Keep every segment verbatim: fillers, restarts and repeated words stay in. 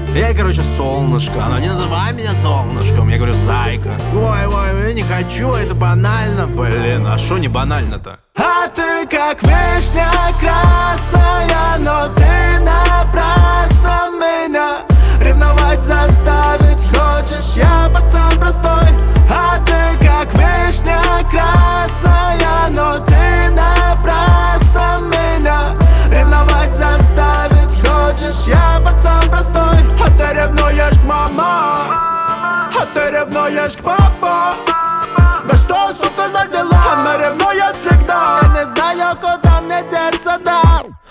Я, короче, солнышко. Она: не называй меня солнышком. Я говорю: зайка. Ой, ой, я не хочу, это банально. Блин, а шо не банально-то? А ты как вишня красная, но ты напрасно меня ревновать заставить хочешь. Я пацан простой. А ты как вишня красная, но ты напрасно меня ревновать заставить хочешь. Я пацан простой. А ты ревнуешь к мама, а ты ревнуешь к папа. Да что, сука, за дела? Она ревнует всегда. Я не знаю, куда мне деться, да.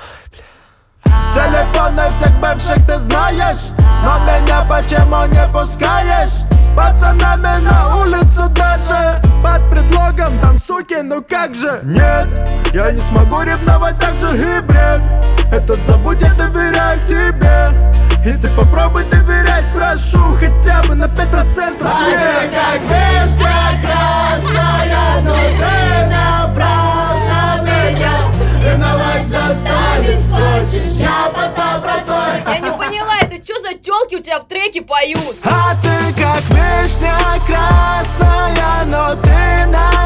Телефоны всех бывших ты знаешь, но меня почему не пускаешь? С пацанами на улицу даже под предлогом там суки, ну как же? Нет, я не смогу ревновать, так же и бред. Этот забудь, я доверяю тебе. И ты попробуй доверять, прошу, хотя бы на пять процентов. А ты как вишня красная, но ты напрасно меня ревновать заставить хочешь. Я пацан простой. Я не поняла, это что за тёлки у тебя в треке поют? А ты как вишня красная, но ты напрасно